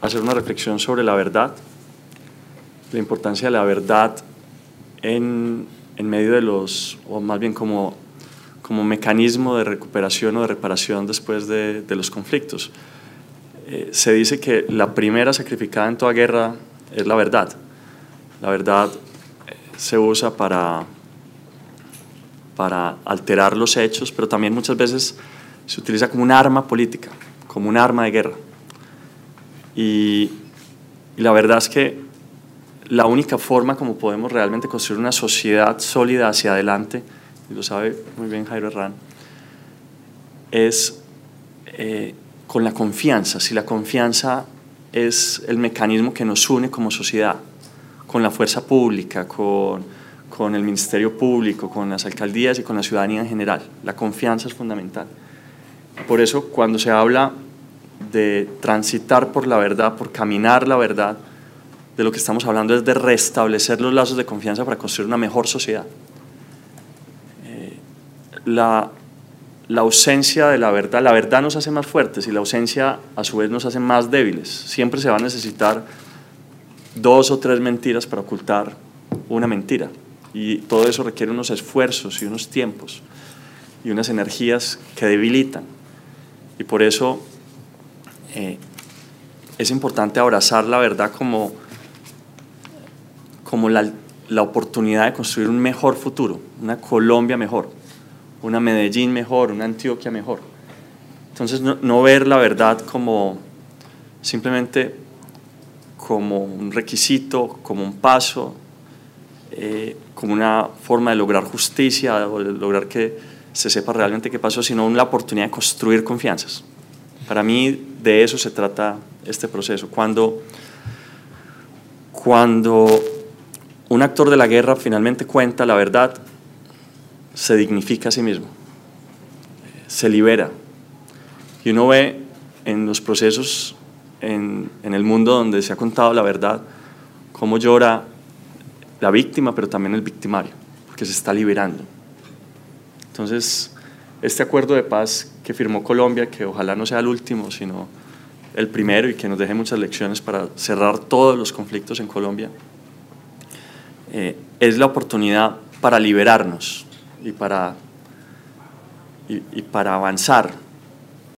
hacer una reflexión sobre la verdad, la importancia de la verdad en medio de los, o más bien como mecanismo de recuperación o de reparación después de los conflictos. Se dice que la primera sacrificada en toda guerra es la verdad. La verdad se usa para alterar los hechos, pero también muchas veces se utiliza como un arma política, como un arma de guerra. Y la verdad es que la única forma como podemos realmente construir una sociedad sólida hacia adelante, y lo sabe muy bien Jairo Herrán, es con la confianza. Si la confianza es el mecanismo que nos une como sociedad, con la fuerza pública, con el Ministerio Público, con las alcaldías y con la ciudadanía en general. La confianza es fundamental. Por eso, cuando se habla de transitar por la verdad, por caminar la verdad, de lo que estamos hablando es de restablecer los lazos de confianza para construir una mejor sociedad. La ausencia de la verdad nos hace más fuertes y la ausencia a su vez nos hace más débiles. Siempre se va a necesitar 2 o 3 mentiras para ocultar una mentira, y todo eso requiere unos esfuerzos y unos tiempos y unas energías que debilitan, y por eso es importante abrazar la verdad como la oportunidad de construir un mejor futuro, una Colombia mejor, una Medellín mejor, una Antioquia mejor. Entonces no ver la verdad como simplemente como un requisito, como un paso, como una forma de lograr justicia o de lograr que se sepa realmente qué pasó, sino una oportunidad de construir confianzas. Para mí de eso se trata este proceso. Cuando un actor de la guerra finalmente cuenta la verdad, se dignifica a sí mismo, se libera. Y uno ve en los procesos en el mundo donde se ha contado la verdad, cómo llora la víctima, pero también el victimario, porque se está liberando. Entonces, este acuerdo de paz que firmó Colombia, que ojalá no sea el último, sino el primero, y que nos deje muchas lecciones para cerrar todos los conflictos en Colombia, es la oportunidad para liberarnos y para avanzar